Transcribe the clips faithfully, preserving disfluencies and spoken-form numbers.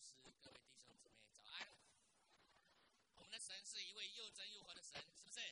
师，各位弟兄姊妹，早安！我们的神是一位又真又活的神，是不是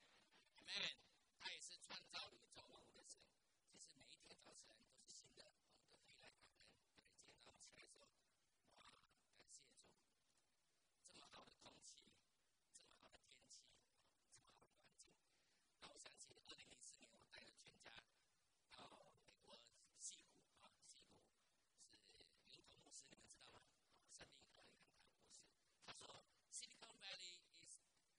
？Amen。他也是创造宇宙万物的神。其实每一天早晨都是新的，我们都可以来感恩。对，今天早上起来的时候，哇，感谢主，这么好的空气，这么好的天气，这么好的环境。让我想起二零零四年，我带着全家到美国西湖啊，西湖是林头牧师，你们知道吗？生命和阳堂牧师，他说 ，Silicon Valley is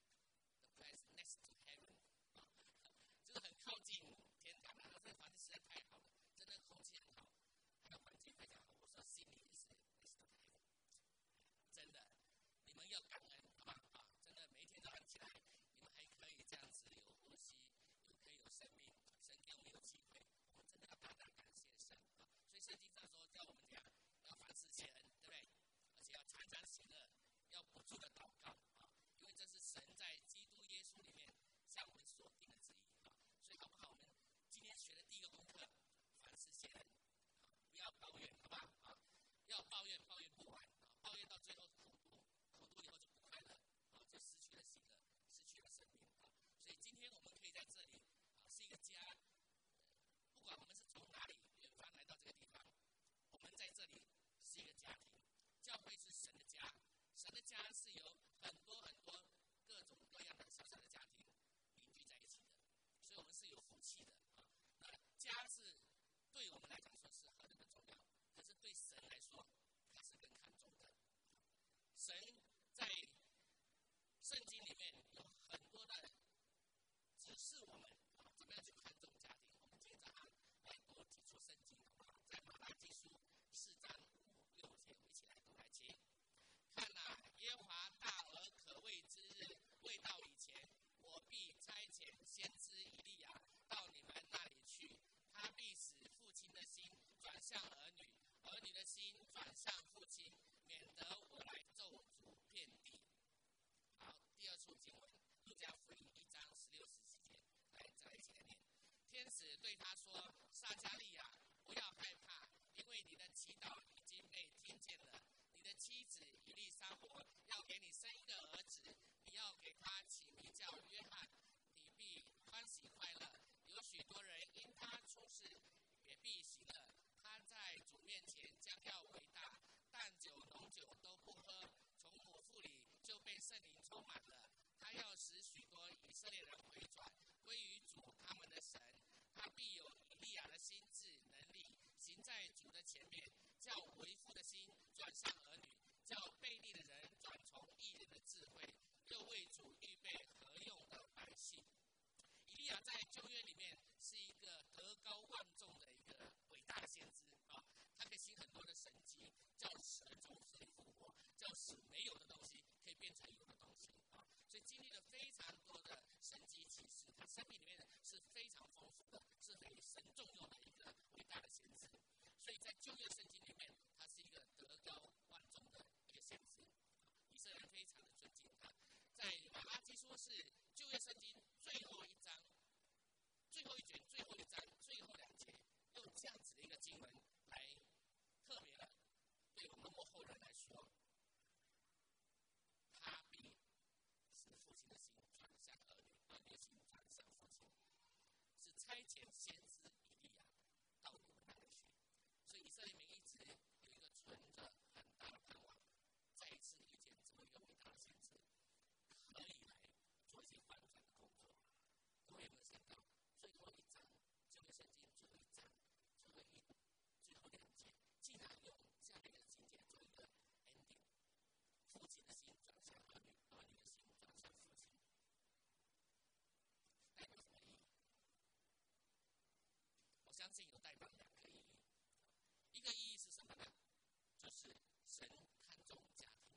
the place next to heaven， 啊，就是很靠近天堂啊。这个环境实在太好了，真的空气很好，还有环境非常好。我说心里是 next to heaven， 真的，你们要感恩，好吧？啊，真的，每一天早上起来，你们还可以这样子有呼吸，有可以有生命，神给我们有机会，我们真的要大大感谢神啊！所以圣经上说，叫我们讲要凡事谢恩，对不对？而且要常常喜乐，要不住的祷告啊，因为这是神在基督耶稣里面向我们所定的旨意啊。所以好不好？我们今天学的第一个功课，凡事谢恩啊，不要抱怨，好不好啊？要抱怨，抱怨不完啊，抱怨到最后苦读，苦读以后就不快乐啊，就失去了喜乐，失去了生命啊。所以今天我们可以在这里啊，是一个家，不管我们是从哪里远方来到这个地方，我们在这里是一个家庭。教会是神的家，神的家是由很多很多各种各样的小小的家庭凝聚在一起的，所以我们是有福气的啊。那家是对我们来讲说是何等的重要，可是对神来说，他是更看重的。神在圣经里面有很多的指示我们啊，怎么样去看重家庭。我们今天早上来多几处圣经，好不好？在马拉基书四章五六节，我们一起来读来听。看哪，耶和华大而可畏之日未到以前，我必差遣先知以利亚到你们那里去，他必使父亲的心转向儿女，儿女的心转向父亲，免得我来咒诅遍地。好，第二处经文，路加福音一章十六十七节，来再来一起来念。天使对他说：“撒迦利亚，不要害怕，因为你的祈祷已经被听见了。你的妻子以利沙伯要给你生一个儿子，你要给他起名叫约翰。你必欢喜快乐，有许多人因他出世也必喜乐。他在主面前将要伟大，淡酒浓酒都不喝，从母腹里就被圣灵充满了。他要使许多以色列人回转，归于主他们的神。他必有以利亚的心智能力，行在主的前面，叫为父的心转向儿女，叫悖逆的人转从义人的智慧，又为主预备合用的百姓。”以利亚在旧约里面是一个德高望重的一个伟大的先知啊，他可以行很多的神迹，叫死人从死里复活，叫使没有的东西可以变成有的东西啊，所以经历了非常多的神迹奇事，他生命里面是非常丰富的，是被神重用的一个伟大的先知。所以在旧约圣经里面，他是一个德高望重的一个先知。以色列人非常的尊敬他。在马拉基书是旧约圣经最后一章、最后一卷、最后一章、最后两节，用这样子的一个经文来特别的对我们末后人来说，他必使父亲的心转向儿女，儿女的心转向父亲，是差遣先知以利亚到你们那里去。所以以色列民一直有一个存着很大的盼望，再一次遇见这么一个伟大的先知，可以来做一些翻转的工作。各位有没有想到，最后一章旧约圣经最后一章最后一最后两节，竟然用这样的一个情节做一个 ending， 父亲的心转向儿女，儿女的心转向父亲，代表什么意义？我相信有代表两个意义。一个意义是什么呢？就是神看重家庭。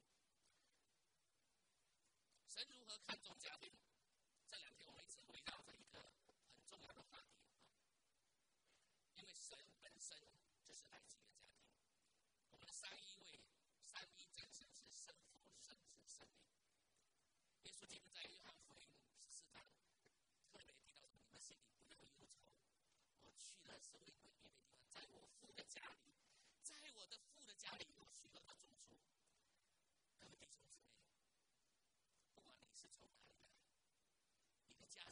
神如何看重家庭？这两天我们一直围绕着一个很重要的话题啊，因为神本身就是来自一个家庭。我们的三一位、三一真神是圣父、圣子、圣灵。耶稣基督在约翰福音十四章特别提到说：“你们心里不要忧愁，我去了是为你们预备地方，在我父的家里，在我的父的家里有许多的住处。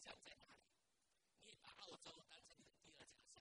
乡在哪里？你也把澳洲当成你的第二家乡，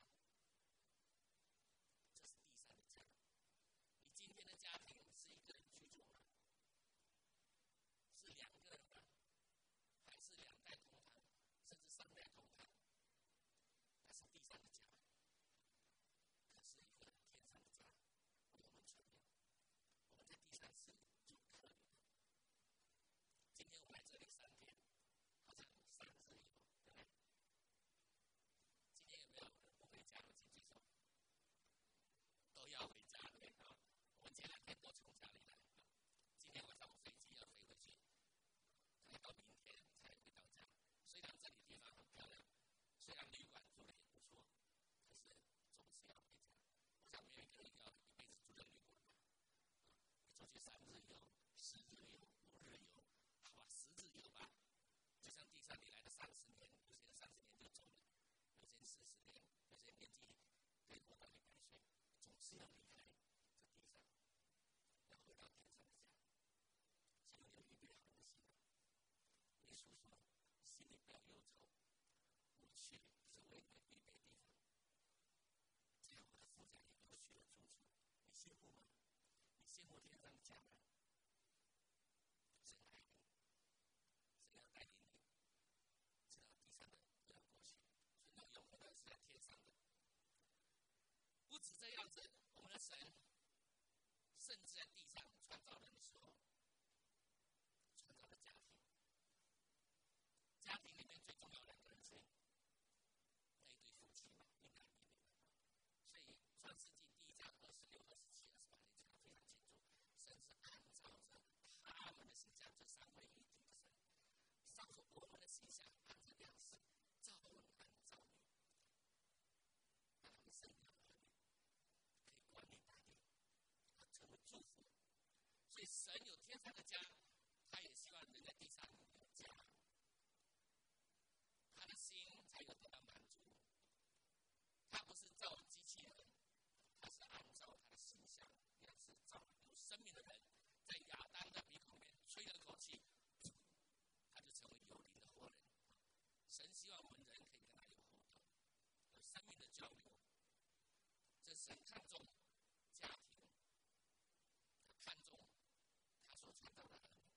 这是第三个家。你今天的家庭是一个人居住吗？是两个人吗？还是两代同堂，甚至三代同堂？那是第三个家。可是一个天上的家，为我们存留。我们在地上是做客旅的。今天我们来这里三天，好像三日游，对不对？今天有没有人不回家的？请举手。都要回家的啊！我们前两天都从家里来啊，今天晚上我飞机要飞回去，可能到明天才回到家。虽然这里地方很漂亮，虽然旅馆住的也不错，可是总是要回家。我想没有一个人要一辈子住在旅馆吧？啊，你出去三日游、四日游、五日游，好吧，十日游吧。就像地上你来了三十年，有些人三十年就走了，有些人四十年，有些人年纪可以活到一百岁，总是要离开这地上，要回到天上的家。请问你有预备好你的心吗？耶稣说：“心里不要忧愁，我去是为你们预备地方。这样我的父家里有许多住处，你羡慕吗？你羡慕天上的家吗？神爱你，神要带领你，知道地上的要过去，所以那永恒的是在天上的。不止这样子，我们的神甚至在地上创造人的时候，创造了家庭。家庭里面最重要的两个人是那一对夫妻嘛，一男一女。所以创世纪第一章二十六、二十七、二十八节讲得非常清楚，神是按照着他们的形象，这三位一体的神，照着我们的形象，按着样式，造我们按造女，让他们生养儿女，可以管理大地，成为祝福。所以神有天上的家，他也希望人在地上有家，他的心才有得到满足。他不是造机器人，他是按照他的形象，样式造有生命的人。在亚当的鼻孔里面吹了口气，他就成为有灵的活人。神希望我们人可以跟他有互动，有生命的交流。这神看重家庭，他看重他所创造的儿女。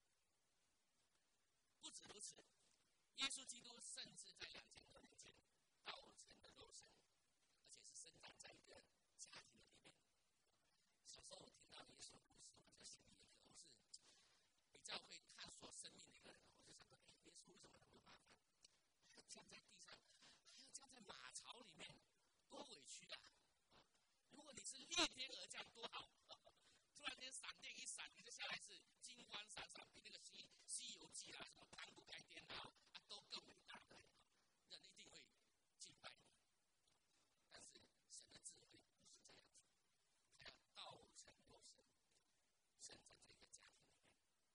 不止如此，耶稣基督甚至在两千多年前道成了肉身，而且是生长在一个家庭的里面。小时候我听到耶稣的故事，我就心里我是比较会探索生命的一个人，我就想说，哎，耶稣为什么那么麻烦？还要降在地上，还要降在马槽里面，多委屈啊！啊，如果你是裂天而降，多好！突然间闪电一闪，你就下来是金光闪闪，比那个西西游记啊，什么盘古开天啊，啊都更伟大的，人一定会敬拜你。但是神的智慧不是这样子，他要道成肉身，生在这个家庭里面。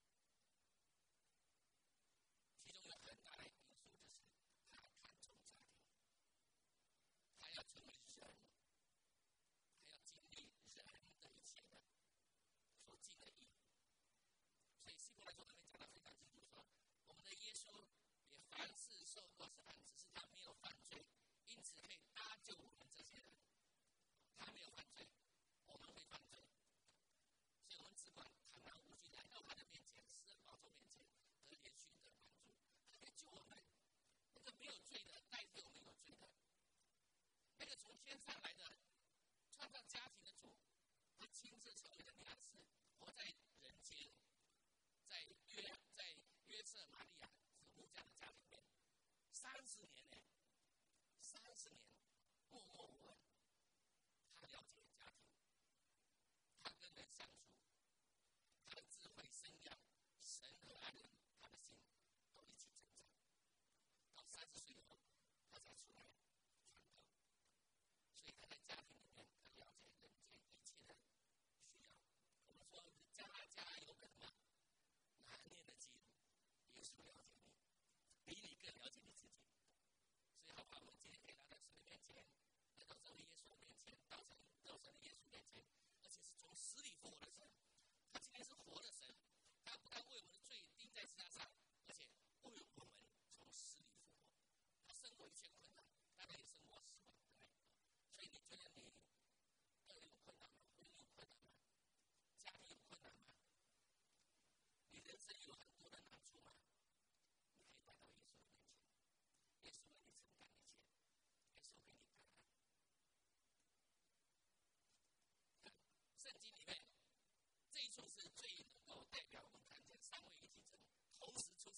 其中有很大的因素就是他看重家庭，他要成为人，他要经历人的一切的所尽的义。所以希伯来书里面讲到非常清楚说，我们的耶稣也凡事受过审判，只是他没有犯罪，因此可以搭救我们这些人。他没有犯罪，我们会犯罪，所以我们只管坦然无惧来到他的面前，施恩宝座面前，得连续的帮助。他可以救我们，那个没有罪的代替我们有罪的，那个从天上来的创造家庭的主，他亲自成为了那样子，活在人间，在约在约瑟玛利亚这个木匠的家里面，三十年呢，三十年默默无闻。他了解家庭，他跟人相处，他的智慧生养，神和爱人，他的心都一起成长。到三十岁以后，他才出来传道。所以他在家庭里面，他了解人间一切的需要。我们说家家有本嘛，难念的经，耶稣了解你，比你更了解你自己。所以好吧，我们今天可以来到神的面前，来到这位耶稣的面前，到神到神的耶稣面前，而且是从死里复活的神。他今天是活的神，他不但为我们的罪钉在十字架上，而且为我们从死里复活。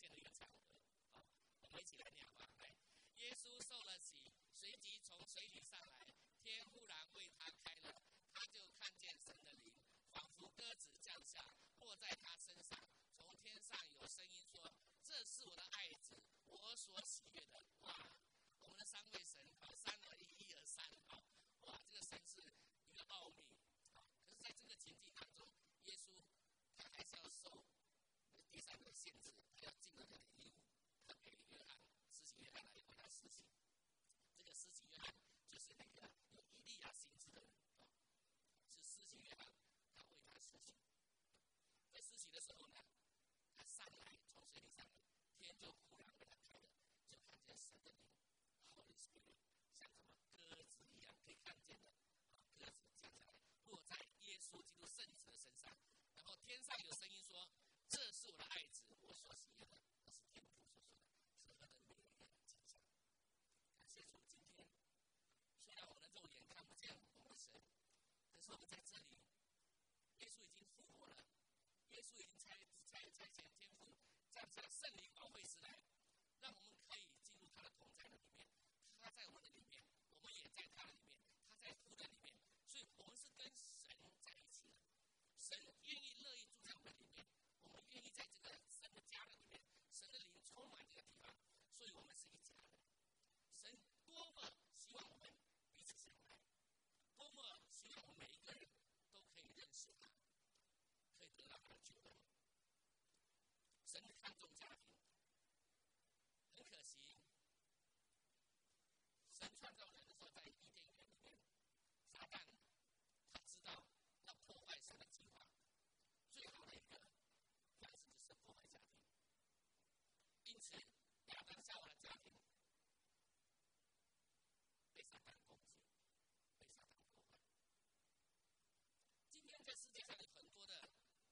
天的一个场合。好，我们一起来念好吧？来，耶稣受了洗，随即从水里上来，天忽然为他开了，他就看见神的灵，仿佛鸽子降下，落在他身上。从天上有声音说：“这是我的爱子，我所喜悦的。”哇！我们的三位神，好，三而一，一而三，好，哇，这个神是一个奥秘，好，可是在这个情境当中，耶稣他还是要受第三个限制，他要尽了他的义务，他给约翰施洗约翰来为他施洗。这个施洗约翰就是那个有以利亚心智的人，啊，是施洗约翰，他为他施洗。在施洗的时候呢，他上来从水里上来，天就忽然为他开了，就看见神的灵。Holy Spirit 像什么鸽子一样可以看见的，啊，鸽子降下来，落在耶稣基督圣子的身上。然后天上有声音说：“这是我的爱子，我所喜悦的。”这是天父所说的，是何等美丽的景象！感谢主，今天虽然我们的肉眼看不见我们的神，可是我们在这里，耶稣已经复活了，耶稣已经差差差遣天父降下圣灵保惠师来，让我们可以进入他的同在的里面。他在我们的里面，我们也在他的里面，他在父的里面，所以我们是跟神在一起的。神愿意乐意住在我们里面，我们愿意在这个神的家的里面，神的灵充满这个地方，所以我们是一家人。神多么希望我们彼此相爱，多么希望我们每一个人都可以认识他，可以得到他的救恩。神看重家庭，很可惜，神创造人的时候，在伊甸园里面，撒旦他知道要破坏神的计划，最好的一个方式就是破坏家庭。因此，亚当夏娃的家庭被撒旦攻击，被撒旦破坏。今天在世界上有很多的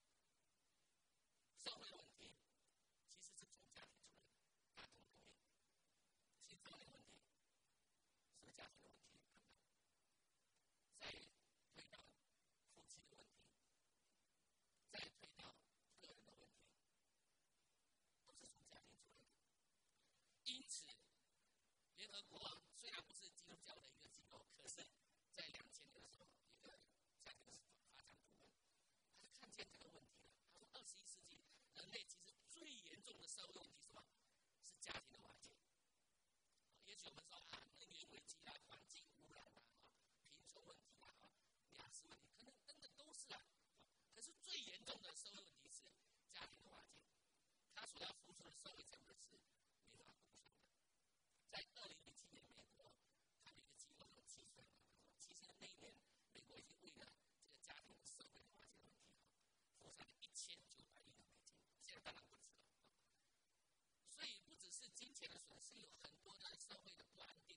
社会的问题，其实是从家庭出来的，大同同意。青少年问题是家庭的问题，再推到夫妻的问题，再推到个人的问题，都是从家庭出来的。因此，联合国虽然不是基督教的一个机构，可是，在两千年的时候，一个家庭发展部门，他就看见这个问题了。他说，二十一世纪人类其实最严重的社会问题是什么？是家庭的瓦解。也许我们说啊，能源危机啊，环境污染啊，啊，贫穷问题啊，啊，雅思问题，可能等等都是啊。可是最严重的社会问题是家庭的瓦解，他所要付出的社会成本是没法估算的。在二零零七年，美国他们一个机构叫计算，其实那一年美国已经为了这个家庭社会的瓦解问题，付上了一千九百亿的美金，现在当然不止了。所以不只是金钱的损失，有很多的社会的不安定，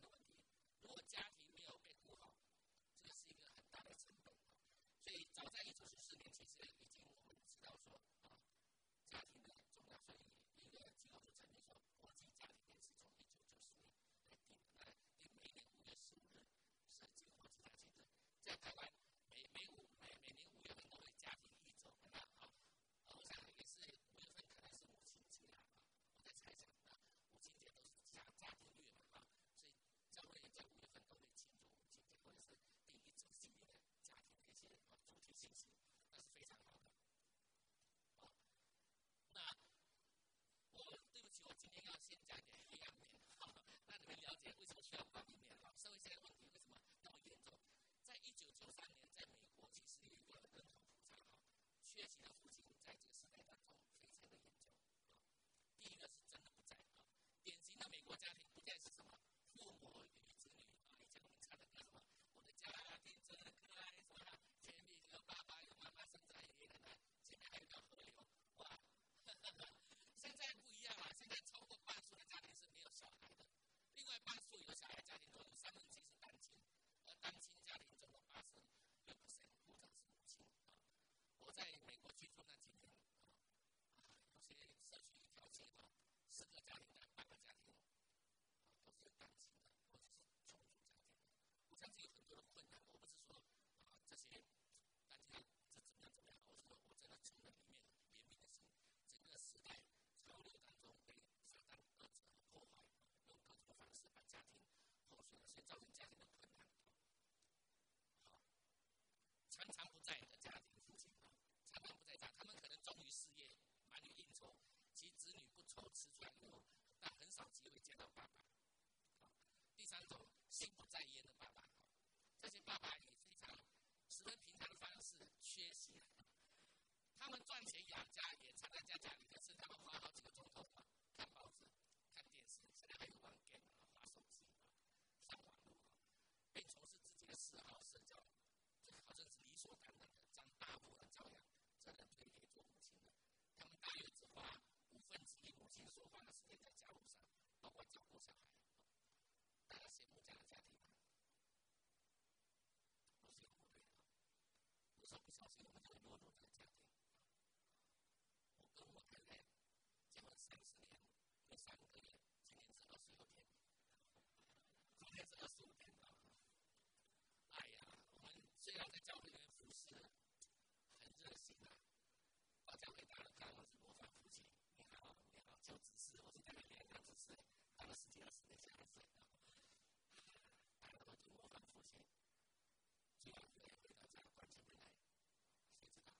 所以我们就会落入这个家庭。我跟我太太结婚三十年，有三个月，今年是二十六天，昨天是二十五天了。哎呀，我们虽然在教会里面服侍很热心啊，到教会打了卡，我是模范夫妻，你好，你好，求指示，我是在那边当指示，当了十几二十年，现在是大家都是模范夫妻。最后回回到家，关起门来，谁知道？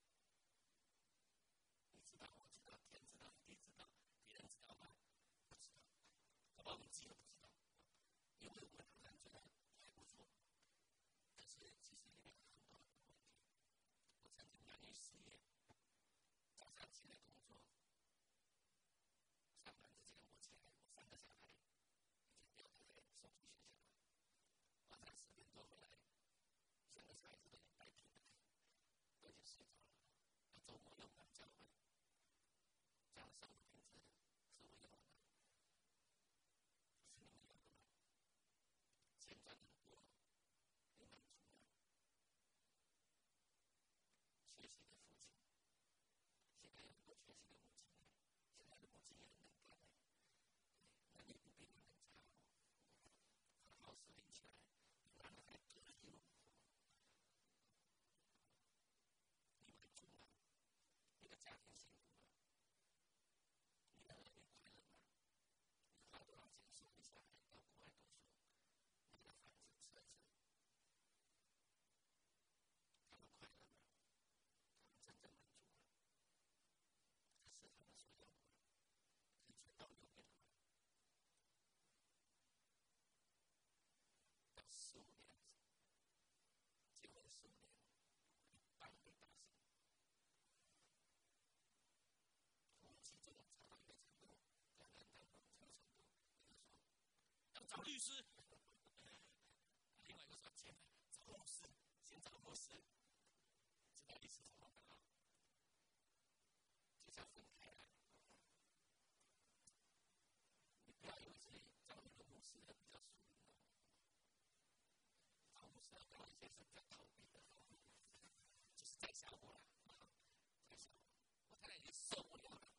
你知道，我知道，天知道，地知道，别人知道吗？不知道，搞不好我们自己都不知道，因为我们好像觉得还不错，可是其实里面有很多很多问题。我曾经忙于事业，早上起来工作，上班之前我起来，我三个小孩已经被我太太送去学校了，晚上十点多回来。三个小孩子都已经白天了，都已经睡着了。那周末又忙教会，这样的生活品质是我有的吗？是你们有的吗？钱赚得多，你满足吗？学习的父亲，现在有很多学习的母亲，现在的母亲也很能干，能力不比你们差哦。好好适应起来，比妈妈还得意哦。你满足吗？你的家庭幸福吗？你的儿女快乐吗？你花多少钱送你小孩到国外读书？你的房子、车子，他们快乐吗？他们真正满足吗？这是他们所要的吗？是全到右边的吗？到十五年，结婚十五年，半倍大神。夫妻这种吵到一个程度，两个人谈到这个程度，一个说要找律师，另外一个说前面找牧师，先找牧师，知道意思什么吗？就像分开了。你不要以为自己找一个牧师的比较属灵哦，找牧师要搞一些是比较逃避的，就是在小我了，在小我，我太太已经受不了了。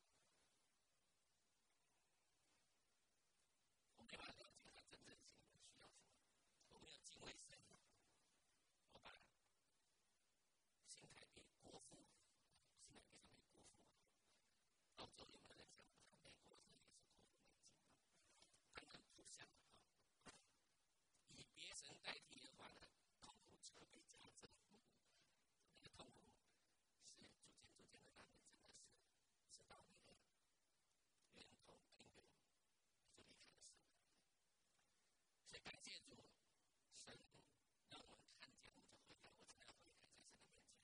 我没办法了解他真正心里需要什么，我没有敬畏神，我把新台币国父，新台币上面国父，澳洲有没有人讲他美国这也是国父美金啊？当然不像啊，以别神代替的话呢，痛苦就会被加增，那个痛苦是逐渐逐渐的让你真的是知道那个源头根源，你就离开了神。所以感谢主，神让我们看见，我们就悔改，我真的要悔改在神的面前。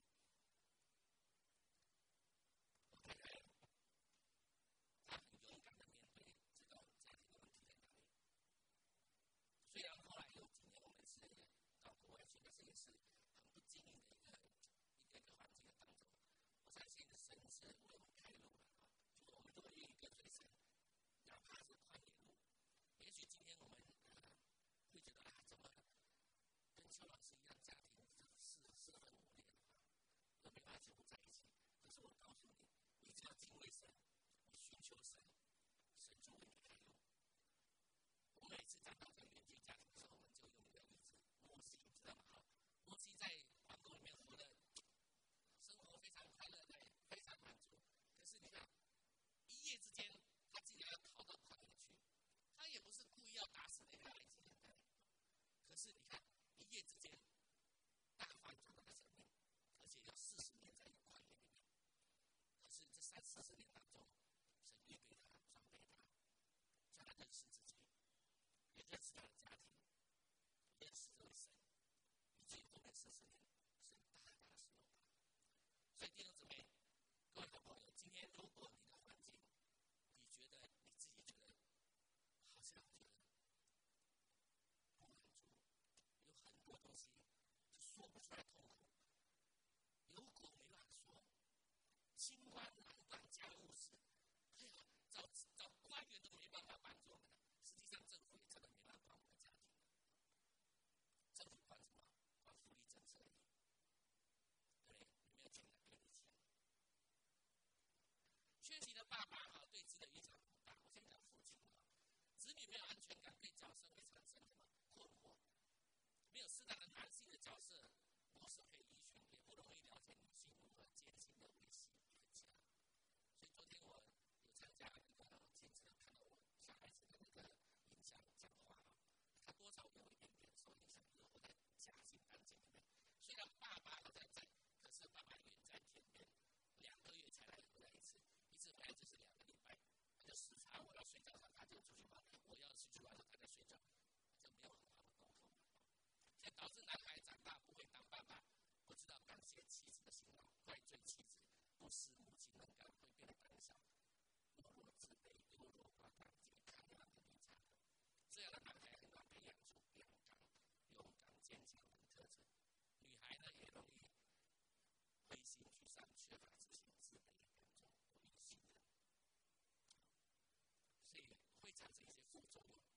我太太她很勇敢的面对，知道家庭的问题在哪里。虽然后来有几年我们是到国外去，但是也是很不经意的一个一个一个环境的当中，我相信神是为我们开路了啊！就是我们如果愿意跟随神，哪怕是旷野路，也许今天我们呃会觉得啊，怎么跟邱老师一样，家庭是四分五裂的话，都没办法结合在一起。可是我告诉你，你只要敬畏神，你寻求神，神就为你开路。我每次讲到这个远距家庭的时候，我们就用一个例子，摩西，知道吗？好，摩西在皇宫里面活的生活非常快乐，对，非常满足。可是你看，一夜之间，他竟然要逃到旷野去，他也不是故意要打死那个埃及人的。可是你看，一夜之间，大翻转他的生命，而且要四十年在一个旷野里面。可是这三四十年当中，神预备他，装备他，叫他认识自己，也认识他的家庭，认识这位神，以至于后面四十年，神大大的使用他。所以弟兄姊妹，各位好朋友，今天如果你的环境，你觉得你自己觉得好像觉得不满足，有很多东西就说不出来痛苦，有苦没办法说，清官难断家务事，哎呀，找找官员都没办法帮助我们了。实际上，政府也真的没办法管我们的家庭。政府管什么？管福利政策而已。 爸爸哈对子的影响很大。我先讲父亲啊，子女没有安全感，对角色会产生什么困惑？没有适当的男性的角色模式可以依循，也不容易了解女性如何艰辛的维系一个家。所以昨天我有参加那个亲子，看到我小孩子的那个影响讲话啊，他多少有一点点受影响，就是我在家庭环境里面，虽然爸爸好像在，可是爸爸远在天边，两个月才来回来一次，一次回来就是两个礼拜，他就时差我要睡觉上他就出去玩，我要出去玩他在睡觉，就没有很好的沟通，所以导致男孩长大不会当爸爸，不知道感谢妻子的辛劳，怪罪妻子，不识母亲能干，会变得胆小、懦弱、自卑、优柔寡断及抗压能力差的。这样的男孩很难培养出阳刚、勇敢、坚强的特质。女孩呢也容易灰心沮丧、缺乏自信、自卑、严重、不易信任，所以会产生一些副作用。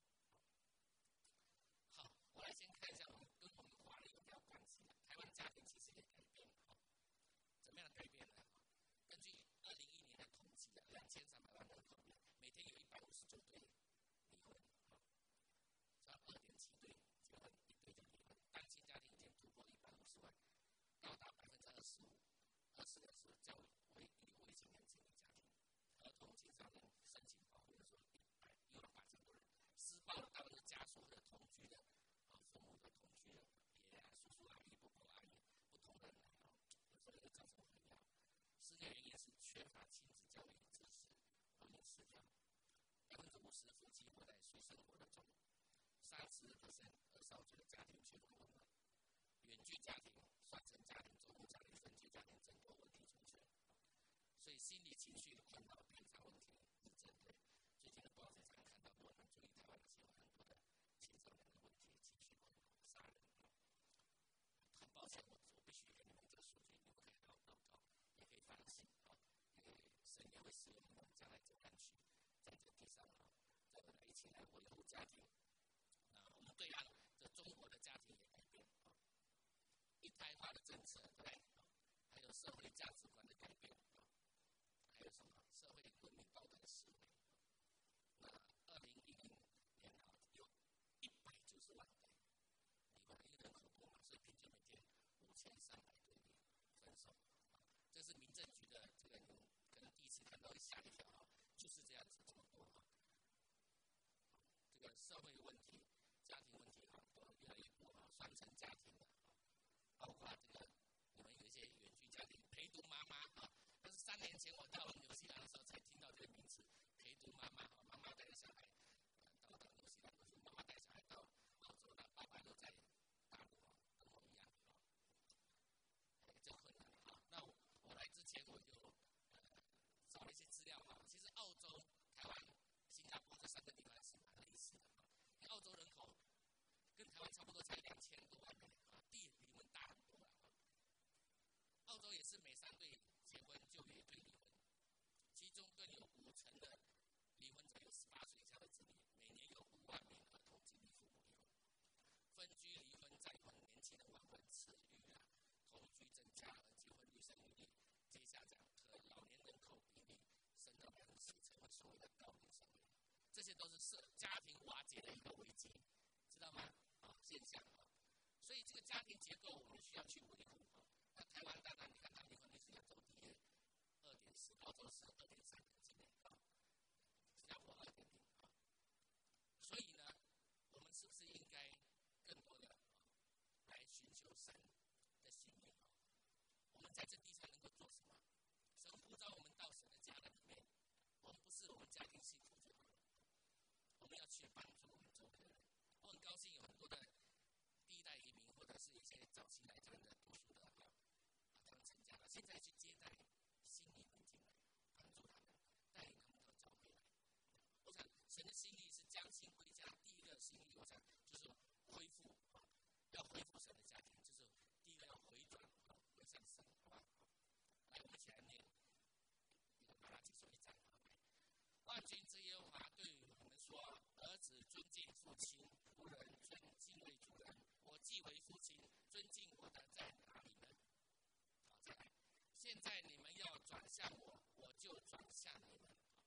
好，我来先看一下我们跟我们华人有没有关系的。台湾家庭其实也改变了，怎么样的改变呢？根据二零一一年的统计的两千三百万人口，每天有一百五十九对离婚，差二点七对结婚，一对就离婚。单亲家庭已经突破一百五十万，高达百分之二十五，二十的是较为以未经年轻的家庭。儿童青少年申请保护的时候，一百一万八千多人，施暴的大部分是家属或者同居的。父母的同居人、爷爷、叔叔、阿姨、婆婆、阿姨，不同人来啊，有时候会造成混淆。失恋原因是缺乏亲子教育知识，婚姻失调。百分之五十夫妻活在水深火热中，三十 percent 儿少觉得家庭缺乏温暖。远距家庭、双层家庭、中户家庭、分居家庭，整个问题出现。所以心理情绪困扰、偏差问题是针对。最近的报纸常看到，我们注意台湾的新闻很多的青少年的问题，情绪困扰、杀人。很抱歉，我我必须给你们这个数据，你们可以祷祷告，也可以反省啊，因为神也会使用你们将来走安去，在这地上啊，在我们一起来维护家庭。那我们对岸这中国的家庭也改变啊，一胎化的政策，对不对？还有社会价值观的改变啊，还有什么社会伦理道德的思维。那二零一零年啊，有一百九十万对离婚，因为人口多嘛，所以平均每天五千三百对分手。这是民政局的这个，你可能第一次看到会吓一跳啊，就是这样子这么多啊。这个社会问题、家庭问题啊，都越来越多啊，双层家庭的啊，包括这个你们有一些远距家庭陪读妈妈啊，但是三年前我到纽西兰的时候才听到这个名词，陪读妈妈啊，妈妈带着小孩，到到纽西兰都是妈妈带小孩到澳洲的，爸爸都在大陆啊，跟我一样啊，这困难啊。那我我来之前我就呃找了一些资料啊，其实澳洲、台湾、新加坡这三个地方是蛮类似的啊，因为澳洲人口跟台湾差不多才两千多万人啊，地比我们大很多了啊。澳洲也是每三对结婚就有一对离婚，其中更有五成的离婚者有十八岁以下的子女，每年有五万名儿童经历父母离婚。分居、离婚、再婚，年轻人晚婚迟育啊，同居增加，而结婚率、生育率皆下降，和老年人口比例升到百分之十，成为所谓的高龄社会。这些都是社家庭瓦解的一个危机，知道吗？啊，现象啊，所以这个家庭结构我们需要去维护啊。那台湾当然，你看它离婚率是亚洲第一，二点四，澳洲是二点三，今年啊，新加坡二点零啊。所以呢，我们是不是应该更多的来寻求神的心意啊？我们在这地上能够做什么？神呼召我们到神的家里面，我们不是我们家庭幸福就好了，我们要去帮助我们周围的人。我很高兴有很多的第一代移民，或者是一些早期来这边的读书的啊，他们成家了，现在去接待新移民进来，帮助他们，带领他们到教会来。我想神的心意是将心归家，第一个心意我想就是恢复啊，要恢复神的家庭，就是第一个要回转啊，回向神，好吧？来，我们一起来念这个马拉基书一章。万军之耶和华对我们说：“儿子尊敬父亲，仆人尊敬为主人。我既为父亲，尊敬我的在哪里呢？”好，再来。现在你们要转向我，我就转向你们。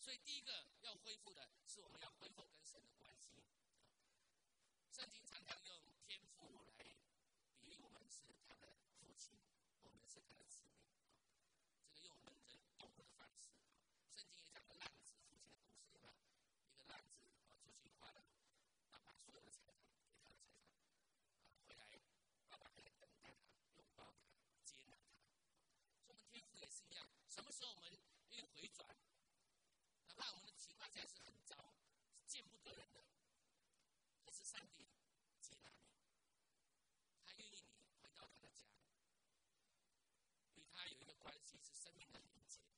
所以第一个要恢复的是我们要恢复跟神的关系。圣经常常用天父来比喻我们是他的父亲，我们是他的子民。这个用我们人懂的方式。圣经也讲了浪子父亲的故事，有没有？一个浪子啊，出去花了爸爸所有的财产，给他的财产啊，回来爸爸还在等待他，拥抱他，接纳他。所以我们天父也是一样，什么时候我们愿意回转，哪怕我们的情况下是很糟，是见不得人的，可是上帝接纳你，他愿意你回到他的家，与他有一个关系是生命的连接。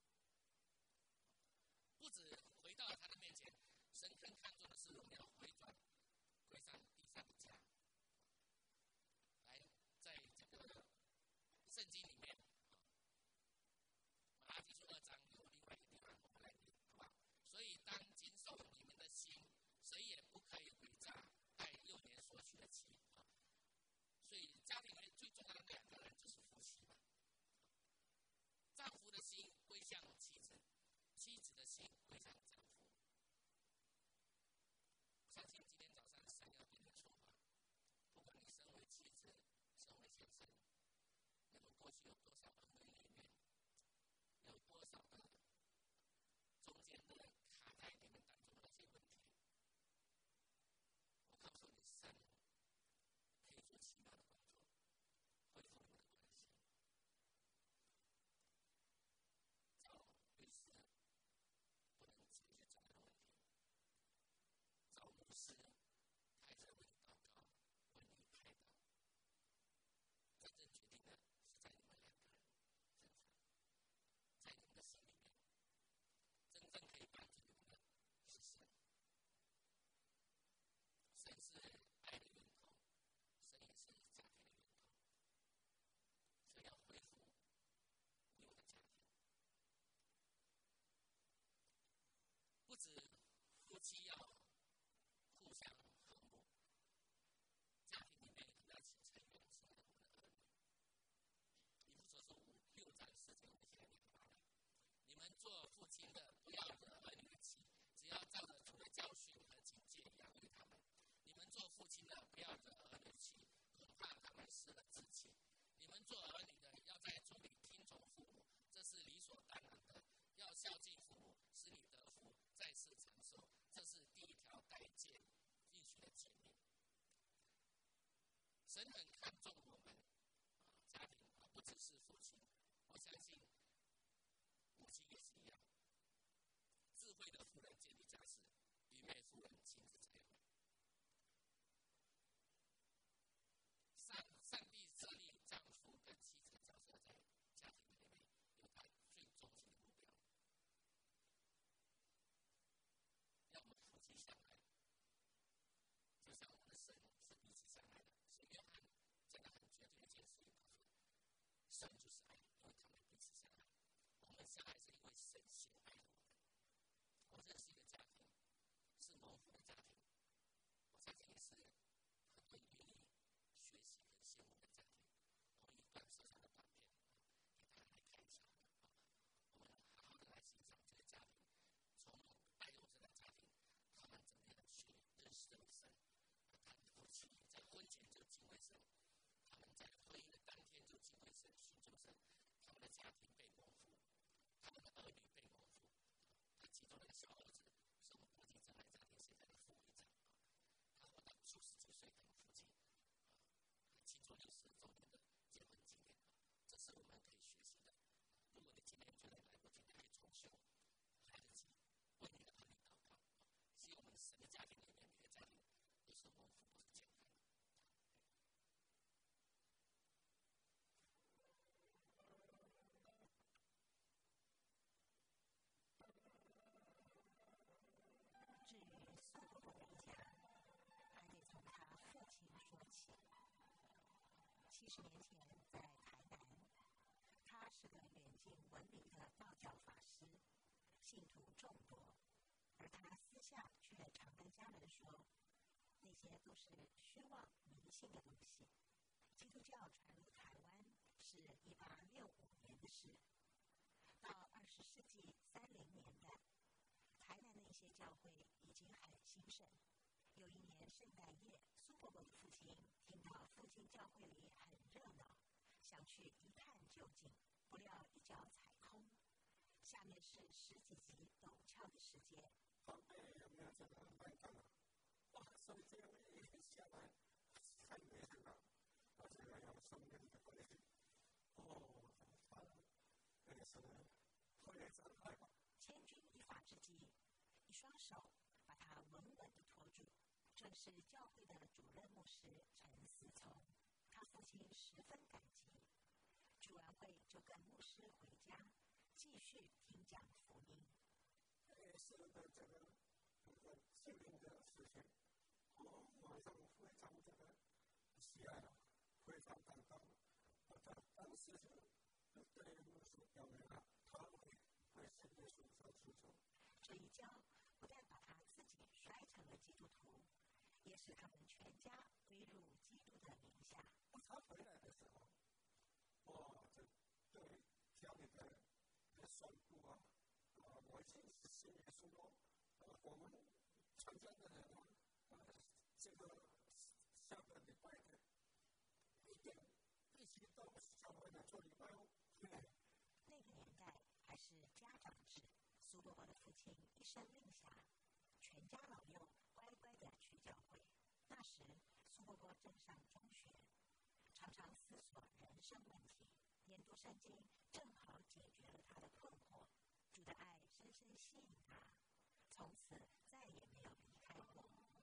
不止回到他的面前，神更看重的是我们要回转归上地上的家。来，在这个圣经里面，马拉基书二章有另外一个地方，我们来念，好吧？所以当谨守你们的心，谁也不可以诡诈爱幼年所娶的妻。所以家庭里面最重要的两个人就是夫妻嘛。丈夫的心归向妻子，妻子的心归向丈夫。我相信今天早上神要对你说话，不管你身为妻子，身为先生，你们过去有多少恩恩怨怨，有多少的中间的卡在你们当中的那些问题，我告诉你，神可以做奇妙的工作，恢复你们的关系。找律师不能解决这样的问题，找牧师开着为你祷告，为你开导。真正决定的是在你们两个人身上，在你们的心里面，真正可以帮助你们的是神。神是爱的源头，神也是家庭的源头。所以要恢复你们的家庭，不止夫妻要互相和睦，家庭里面可能要请成员是我们的儿女。以弗所书五六章四节，我们先来念吧。你们做父亲的，不要惹儿女的气，只要照着主的教训和警戒养育他们。你们做父亲的，不要惹儿女的气，恐怕他们失了志气。你们做儿女的，要在主里听从父母，这是理所当然的。要孝敬父母，使你得福，在世长寿，这是第一条带诫应许的诫命。神很看重我们啊，家庭啊，不只是父亲，我相信母亲也是一样。智慧的妇人建立家室，愚昧妇人亲自拆毁。上上帝设立丈夫跟妻子的角色在家庭里面有他最终极的目标，要我们夫妻相爱，就像我们的神是彼此相爱的。所以约翰讲得很绝对的一件事情，告诉我们，神就是爱，因为他们彼此相爱。我们相爱是因为神先爱了我们。我认识一个家庭，是蒙福的家庭，我相信也是很多人愿意学习和羡慕的家庭。我们一段小小的短片给大家来看一下，我们好好的来欣赏这个家庭，从带有这个家庭，他们怎么样去认识这位神，他们夫妻在婚前就敬畏神，他们在婚姻的当天就敬畏神、寻求神，他们的家庭被蒙福，他们的儿女被蒙福。他其中的小儿子是我们国际真爱家庭现在的副会长，他活到九十几岁很附近，庆祝六十周年的结婚纪念，这是我们可以学习的。如果你今天觉得来不及，可以重修，来得及，为你的儿女祷告。希望我们神的家庭里面，每个家庭都是蒙福，不是健康的。 至于素不回家，还得从他父亲说起。七十年前在台南，他是个远近闻名的道教法师，信徒众多，而他私下却常跟家人说，那些都是虚妄迷信的东西。基督教传入台湾是一八六五年的事，到二十世纪三零年代， 些教会已经很兴盛。有一年圣诞夜，苏伯伯的父亲听到附近教会里很热闹，想去一探究竟，不料一脚踩空。下面是十几级陡峭的石阶。 旁边有没有这个栏杆啊？哇，首先我一下来太危险了，而且还有生命的危险。哦，好了，那个是后来展开吧。 千钧一发之际，一双手把他稳稳地托住，正是教会的主任牧师陈思聪。他父亲十分感激，主完会就跟牧师回家，继续听讲福音。 也是的，这个这个心灵的事情，我晚上非常这个喜爱，非常感动。我他当时就对牧师表明了，他会会信耶稣所出走。 这一教不但把他自己摔成了基督徒，也使他们全家归入基督的名下。 他回来的时候，哇，这对家里的的son部啊，啊，我已经是信耶稣了，呃，我们全家的人啊，呃，这个下个礼拜的一定必须到教会来做礼拜哦。 那个年代还是家长制，苏伯伯的父亲一声令下，全家老幼乖乖地去教会。那时苏伯伯正上中学，常常思索人生问题，研读圣经正好解决了他的困惑。主的爱深深吸引他，从此再也没有离开过。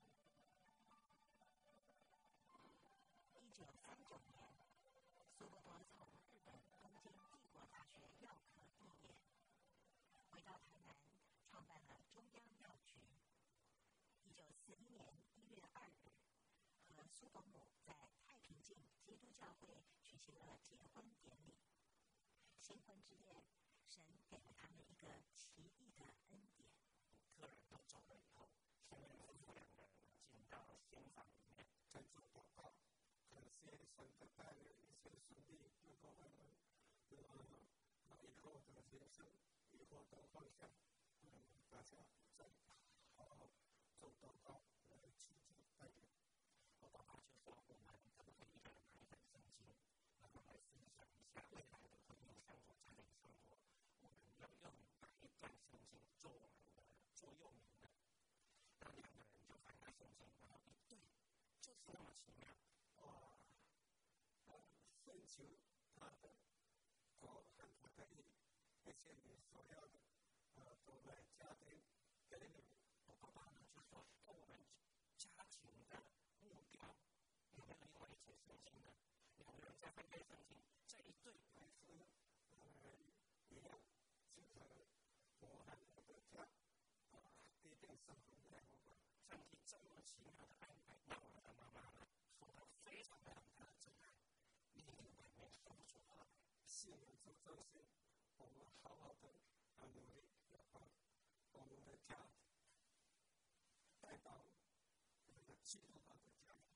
一九三九年，苏伯伯从日本东京帝国大学药科毕业，回到台南，创办了中央药局。一九四一年一月二日，和苏伯母在太平径基督教会举行了结婚典礼。新婚之夜，神给了他们一个奇异的恩典。 客人都走了以后，新人夫妇两个人进到新房里面，在做祷告，感谢神的带领，一切顺利，能够我们呃以后的人生，以后的方向，我们大家再好好做祷告来祈求带领。我爸爸就说，我们可不可以一个人拿一本圣经，然后来分享一下未来的婚姻生活、家庭生活，我们要用哪一段圣经做我们的座右铭呢？那两个人就翻开圣经，然后一对，就是那么奇妙。哇！呃，寻求他的国和他的意，而且你所要的，呃，都在家庭给你。我爸爸呢就说，跟我们家庭的目标有没有另外一节圣经呢？两个人再翻开圣经，这一对还是呃一样，这个我和我的家啊，必定是很爱我们。上帝这么奇妙的安排，让我的妈妈呢说得非常非常的真爱，你外面说不出话，信任主这些，我们好好的啊努力，要把我们的家带到这个基督化的家庭。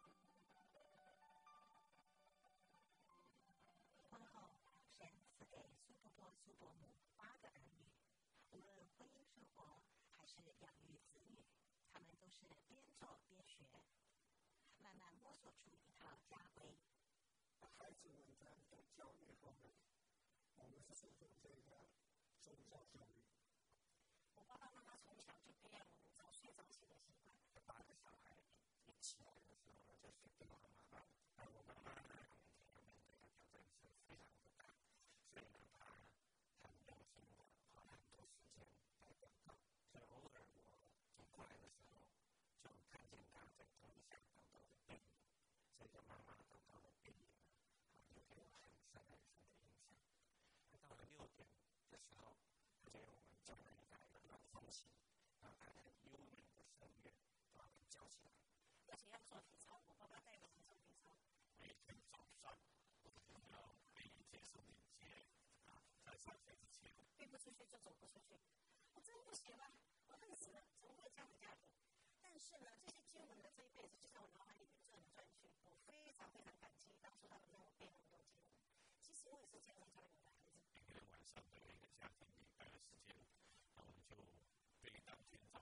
婚后，神赐给苏伯伯、苏伯母八个儿女，无论婚姻生活还是养育子女，他们都是边做边学，慢慢摸索出一套家规。 孩子们在在教育方面，我们是注重这个宗教教育。 我爸爸妈妈从小就培养我们早睡早起的习惯。 八个小孩一起来的时候呢，就选定我妈妈。而我妈妈呢，每天要面对的挑战是非常的大，所以呢，她很用心的花很多时间来祷告。所以偶尔我走过来的时候，就看见她在头下祷告的背影。这个妈妈祷告的背影呢，啊，就给我很深很深的印象。到了六点的时候，就有我们教会来了老风琴，然后他很优美的声乐把我们叫起来， 而且要做体操，我爸爸带我们做体操。 每天早上我们要每一节圣灵节啊，在上学之前， 飞不出去就走不出去。我真不行了，我恨死了，怎么会这样的家庭？但是呢，这些经文呢，这一辈子就在我脑海里面转来转去，我非常非常感激当初他们让我背那么多经文。其实我也是这样教育我的孩子。 每天晚上都有一个家庭礼拜的时间，然后我们就背当天早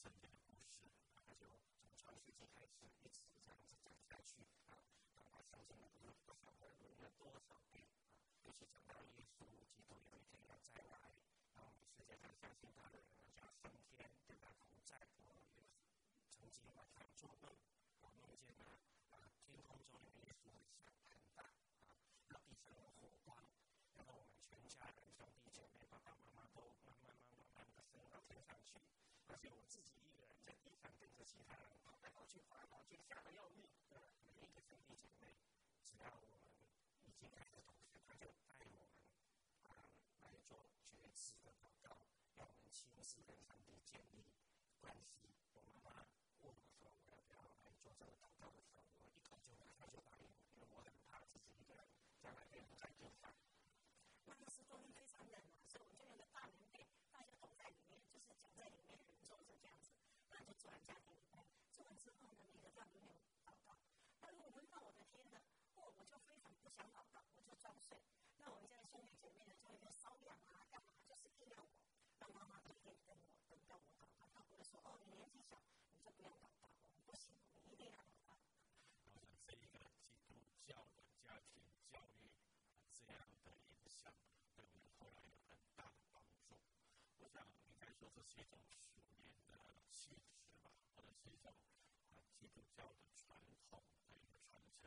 圣经的故事，他就从创世纪开始一直这样子讲下去啊，啊，他相信了不是不晓得轮了多少遍啊，尤其讲到耶稣基督有一天要再来，然后我们世界上相信他的人就要升天跟他同在，我有曾经晚上做梦，我梦见了啊天空中有耶稣很像很大啊，然后地上有火光，然后我们全家人兄弟姐妹爸爸妈妈都慢慢慢慢慢的升到天上去，而且我自己一个人在地上跟着其他人跑来跑去跑来跑去，吓得要命。每一个兄弟姐妹，只要我们已经开始同学，他就带我们啊来做决志的祷告，让我们亲自跟上帝建立关系。我妈妈问我说我要不要来做这个祷告的时候，我一口就马上就答应，因为我很怕自己一个人将来变成在地上。那个是冬天非常冷嘛，所以我们就用个大棉被，大家都在里面，就是脚在里面坐着这样子，然后就做完家庭里面，做完之后呢，每个在里面祷告。那如果闻到我的天呢，哦，我就非常不想祷告，我就装睡。那我们现在兄弟姐妹呢，就会瘙痒啊，干嘛，就是硬要我，让妈妈一定跟我等到我祷告，她不会说哦，你年纪小，你就不用祷告，我们不行，你一定要祷告。我想这一个基督教的家庭教育这样的影响，对我们后来有很大的帮助。我想应该说这是一种属灵的气质吧，或者是一种啊基督教的传统的一个传承。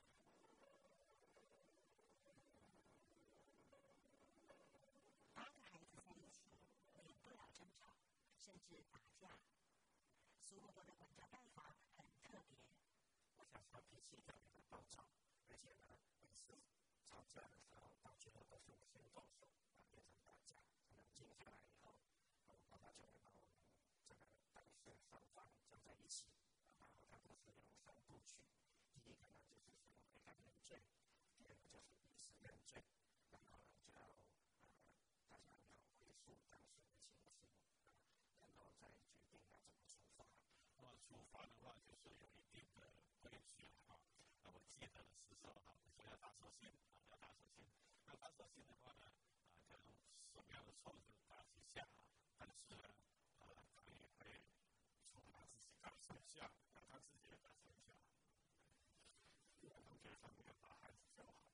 八个孩子在一起，免不了争吵，甚至打架。苏伯伯的管教办法很特别。 我小时候脾气特别的暴躁，而且呢，每次吵架的时候，到最后都是我先动手，啊，变成打架。冷静下来以后，我爸爸就会把我们这个当事双方叫在一起，然后他都是用三部曲。第一个呢，就是说悔改认罪；第二个就是彼此认罪，然后呢，就要呃大家要回溯当时的情形，啊，然后再决定要怎么处罚。那么处罚的话，就是有一定的规矩哈。那我记得的是说，哈，说要打手心，啊，要打手心。那打手心的话呢，啊，可能什么样的错就打几下，但是呢，呃，他也会处罚自己打手下，让他自己也打手下。我同学他没有把孩子教好，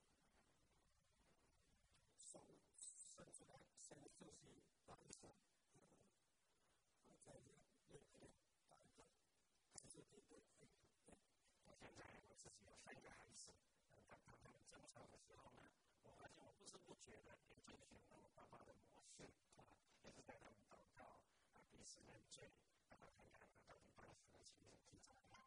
手伸出来，先休息打一下，呃，再练练练打一个，还是对对对对。我现在我自己有三个孩子，呃，当他们争吵的时候呢，我发现我不知不觉的也遵循了我爸爸的模式，啊，也是带他们祷告，啊，彼此认罪，让他看看到底当时的情形是怎么样。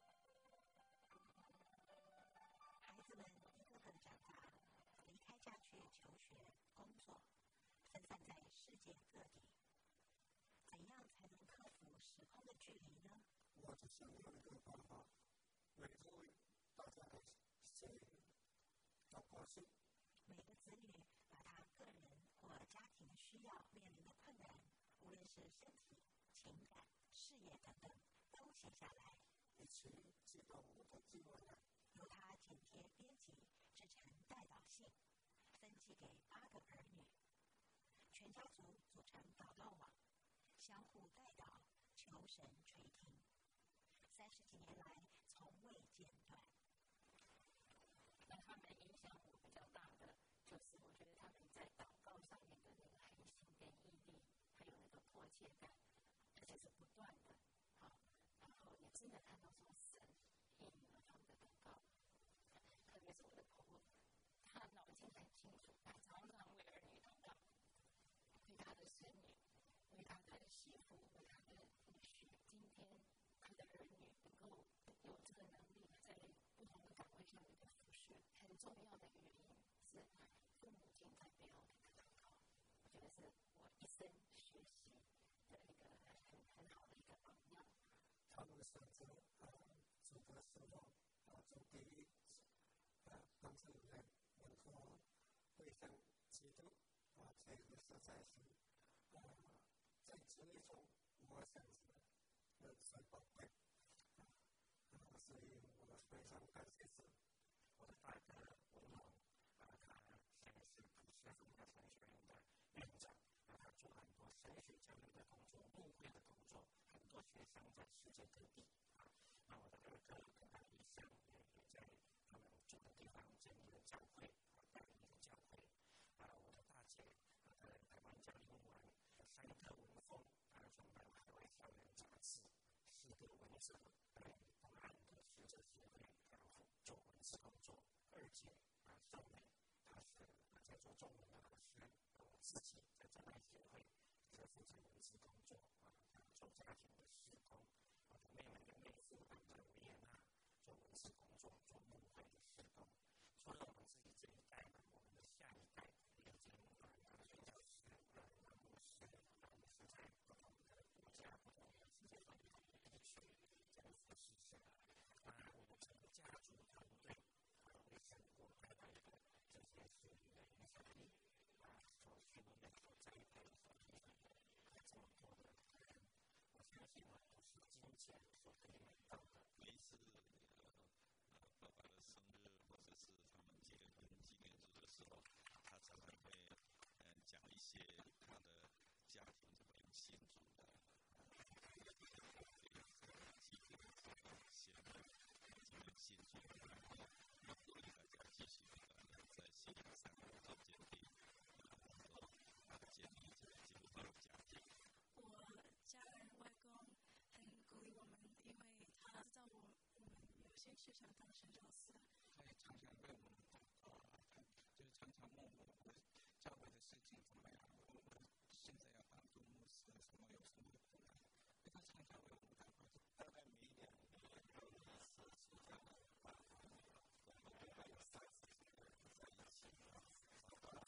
孩子们一个个长大，离开家去求学、工作，分散在世界各地。怎样才能克服时空的距离呢？ 我就想有一个办法，每周大家先祷告信。 每个子女把他个人或家庭需要面临的困难，无论是身体、情感、事业等等，都写下来， 一起寄到我的经文来， 由他剪贴编辑，制成代祷信，分寄给八个儿女。全家族组成祷告网，相互代祷，求神垂听。三十几年来，从未间断。 那他们影响我比较大的，就是我觉得他们在祷告上面的那个恒心跟毅力，还有那个迫切感，而且是不断的，好，然后也真的看到说神应了他们的祷告，特别是我的婆婆，她脑筋很清楚，她常常为儿女祷告，为她的孙女，为她的媳妇，为她的女婿，今天她的儿女能够有这个能力在不同的岗位上面的服侍，很重要的原因是父母亲在背后的祷告，我觉得是我一生学习的一个很很好的一个榜样。 他们选择呃主的时候，啊，主第一呃帮助人能够会向基督啊，这个实在是呃在这一种我想是呃最宝贵。啊，所以我非常感谢主。我的大哥文龙啊，他现在是普世福音神学院的院长，啊，他做很多神学教育的工作、牧会的工作，很多的学生在世界各地啊。那我的二哥跟他一向也也在他们住的地方建立了教会，啊，带领一个教会。啊，我的大姐啊在台湾教英文，上一课文风，他创办海外校园杂志，是个文者，在东岸的学者协会然后做文字工作。二姐啊秀美，她是在做中文的老师，我自己在真爱协会是负责文字工作啊，做家庭的施工。我的妹妹跟妹夫他们在维也纳做文字工作，做牧会的施工。除了我们自己这一代呢，我们的下一代已经啊大学教师、啊牧师，啊也是在不同的国家、不同的世界各地地区这样服侍神。当然，我们整个家族团队啊，为神国带来的这些属灵的影响力啊，所训练、所栽培、所培养的这么多的人，我相信呢，都是金钱所可以买到的。 每一次呃呃爸爸的生日或者是他们结婚纪念日的时候，他常常会嗯、呃、讲一些他的家庭怎么样庆祝的，呃，祭奠先人怎么样庆祝，然后要鼓励大家继续呃在信仰上做坚定，然后呃建立这个基督徒的家庭。 我家人外公很鼓励我们，因为他知道我我们有些事想当神教师。 他也常常为我们祷告啊，他就是常常问我们教会的事情怎么样，我们现在要当主牧师什么有什么困难，所以他常常为我们祷告。 大概每两年有一次是这样的办法，我们大概有三四十个人在一起啊，然后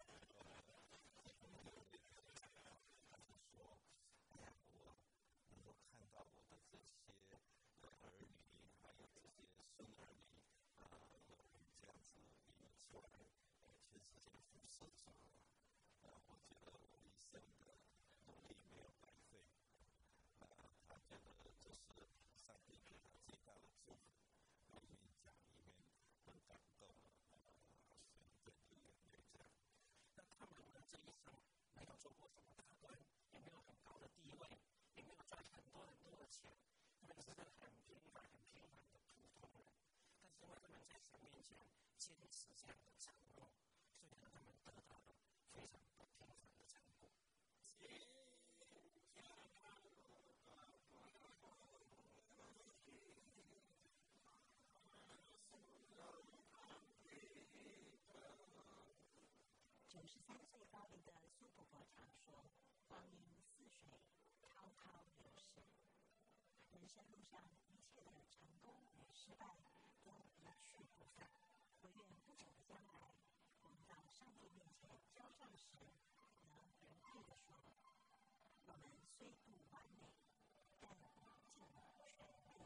他就说：“哎呀，我能够看到我的这些儿女，还有这些孙儿女啊，有这样子一个机会，呃，全世界服侍主啊，呃，我觉得我一生的努力没有白费。那他觉得这是上帝给他最大的祝福，他愿意讲里面很感动，呃，所以这就感觉这样。 那他们的这一生没有做过什么大官，也没有很高的地位，也没有赚很多很多的钱，他们是个很平凡、很平凡的普通人。但是因为他们在神面前坚持这样的承诺，所以让他们得到了非常不平凡的成果。 九十三岁高龄的苏婆婆常说：“光阴似水，滔滔流逝。人生路上一切的成功与失败都一去不返。唯愿不久的将来，我们到上帝面前交账时，能仁义地说：我们虽不完美，但尽全力。”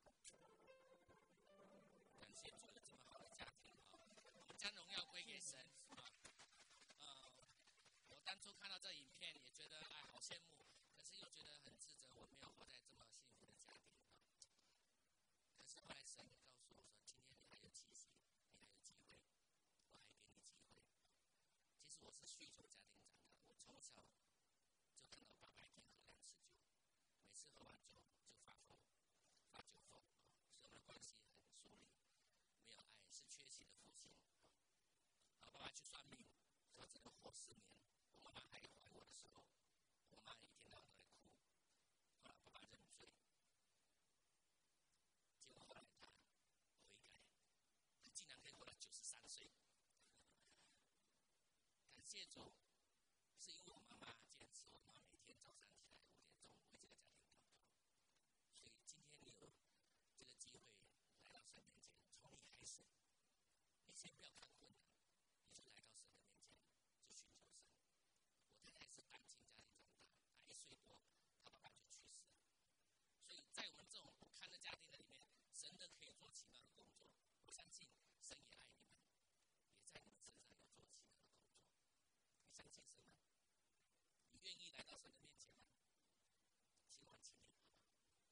感谢主有这么好的家庭啊！我们将荣耀归给神啊！呃，我当初看到这影片也觉得哎好羡慕，可是又觉得很自责，我没有活在这么幸福的家庭啊。可是后来神告诉我说，今天你还有气息，你还有机会，我还给你机会。其实我是酗酒家庭长大，我从小就看到爸爸一天喝两次酒，每次喝完酒就发疯，发酒疯啊，所以我们的关系很疏离，没有爱，是缺席的父亲。啊，爸爸去算命，说只能活四年。我妈妈还怀我的时候，我妈一天到晚都在哭。后来爸爸认罪，结果后来他悔改，他竟然可以活到九十三岁。感谢主，是因为我妈妈坚持，我妈每天早上起来五点钟为这个家庭祷告。所以今天你有这个机会来到神面前，从你开始，你先不要看困难，你就来到神的面前，就寻求神。我太太是单亲家庭长大，她一岁多，她爸爸就去世了。所以在我们这种不堪的家庭的里面，神都可以做奇妙的工作。我相信神也爱你们，也在你们身上要做奇妙的工作。你相信神吗？你愿意来到